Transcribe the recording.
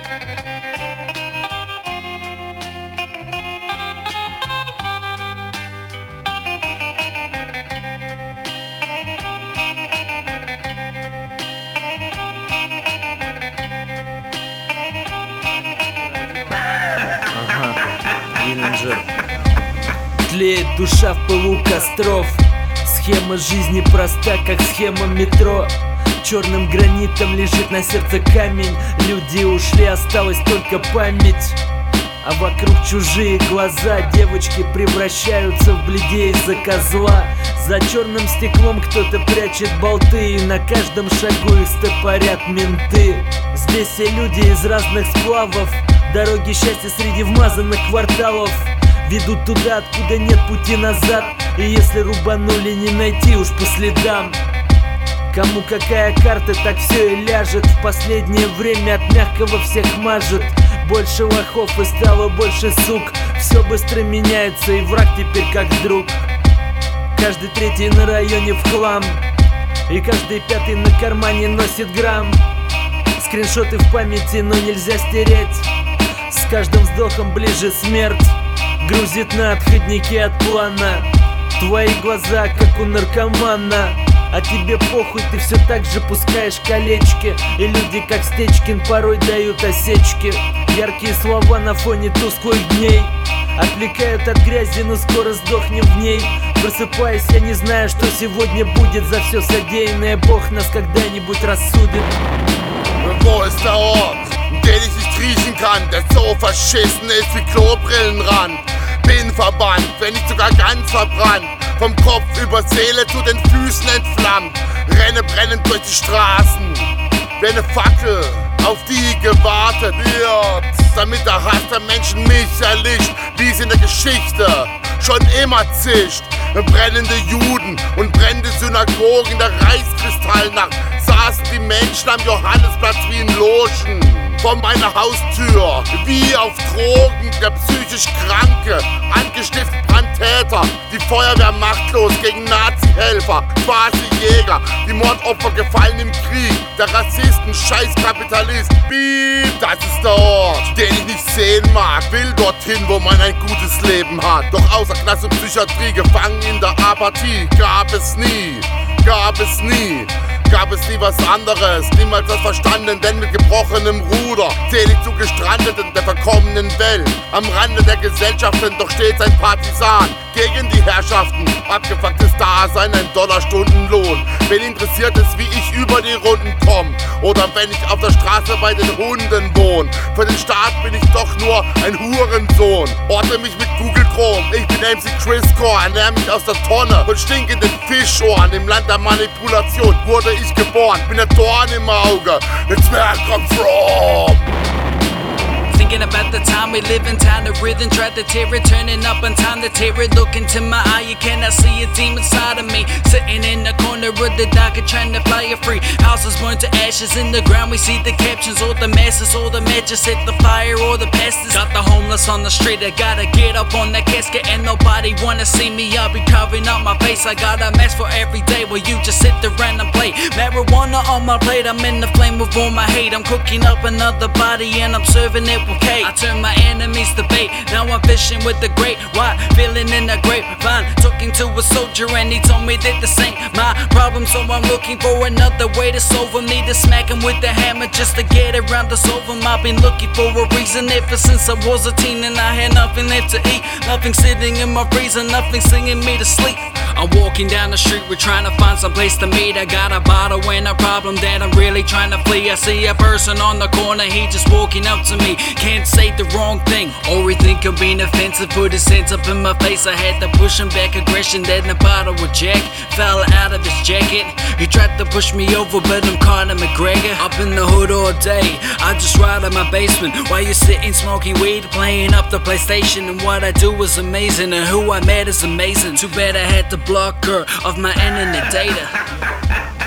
Тлеет душа в пылу костров. Схема жизни проста, как схема метро. Черным гранитом лежит на сердце камень. Люди ушли, осталась только память. А вокруг чужие глаза. Девочки превращаются в бледей из-за козла. За черным стеклом кто-то прячет болты, и на каждом шагу их стопорят менты. Здесь все люди из разных сплавов. Дороги счастья среди вмазанных кварталов ведут туда, откуда нет пути назад. И если рубанули, не найти уж по следам. Кому какая карта, так все и ляжет. В последнее время от мягкого всех мажет. Больше лохов и стало больше сук. Все быстро меняется, и враг теперь как друг. Каждый третий на районе в хлам, и каждый пятый на кармане носит грамм. Скриншоты в памяти, но нельзя стереть. С каждым вздохом ближе смерть грузит на отходники от плана. Твои глаза, как у наркомана, а тебе похуй, ты все так же пускаешь колечки. И люди, как Стечкин, порой дают осечки. Яркие слова на фоне тусклых дней отвлекают от грязи, но скоро сдохнем в ней. Просыпаясь, я не знаю, что сегодня будет. За все содеянное Бог нас когда-нибудь рассудит. Wo ist der Ort, den ich nicht riechen kann, der so verschissen ist wie Klobrillenrand? Bin verbannt, wenn nicht sogar ganz verbrannt, vom Kopf über Seele zu den Füßen entflammt. Renne brennend durch die Straßen, wie eine Fackel, auf die gewartet wird, damit der Hass der Menschen mich erlischt, wie es in der Geschichte schon immer zischt. Brennende Juden und brennende Synagogen in der Reichskristallnacht saßen die Menschen am Johannesplatz wie in Logen vor meiner Haustür, wie auf Drogen der psychisch Kranke, angestiftet Brandtäter, die Feuerwehr machtlos gegen Nazi-Helfer, quasi Jäger, die Mordopfer gefallen im Krieg, der Rassisten, Scheißkapitalist, Piep, das ist der Ort, den ich nicht sehen mag, will dorthin, wo man ein gutes Leben hat, doch außer Knast und Psychiatrie, gefangen in der Apathie, gab es nie was anderes, niemals das verstanden, denn mit gebrochenem Ruder zähl ich zu Gestrandeten der verkommenen Welt. Am Rande der Gesellschaften doch stets ein Partisan gegen die Herrschaften, abgefucktes Dasein, ein $-Stundenlohn. Wen interessiert es, wie ich über die Runden komm, oder wenn ich auf der Straße bei den Hunden wohn? Für den Staat bin ich doch nur ein Hurensohn. Orte mich mit Google Chrome, ich bin MC Chris-Core, ernähr mich aus der Tonne von stinkenden Fischohren. Im Land der Manipulation wurde ich geboren, bin ein Dorn im Auge, it's where I come from. Thinking about the time we live in, time to rhythm, tried to tear it, turning up on time to tear it. Look into my eye, you cannot see a demon side of me. Sitting in the corner of the docket, trying to fly it free. Houses burned to ashes in the ground, we see the captions, all the masses, all the matches hit the fire, all the pastors. Got the homeless on the street, I gotta get up on that casket, and nobody wanna see me. I'll be covering up my face, I got a mask for every day, where you just sit around and play. Marijuana on my plate, I'm in the flame of all my hate. I'm cooking up another body, and I'm serving it with cake. I turn my enemies to bait, now I'm fishing with the great white, feeling in a grapevine. Talking to a soldier and he told me that this ain't my problem, so I'm looking for another way to solve them. Need to smack him with the hammer just to get around to solve them. I've been looking for a reason ever since I was a teen, and I had nothing left to eat, nothing sitting in my freezer, nothing singing me to sleep. I'm walking down the street, we're trying to find some place to meet. I got a bottle and a problem that I'm really trying to flee. I see a person on the corner, he just walking up to me. Can't say the wrong thing, or he think I'm being offensive. Put his hands up in my face, I had to push him back. Aggression, then the bottle with Jack fell out of his jacket. He tried to push me over, but I'm Conor McGregor. Up in the hood all day, I just ride in my basement while you're sitting smoking weed, playing up the PlayStation. And what I do is amazing, and who I met is amazing. Too bad I had to block her off my internet data.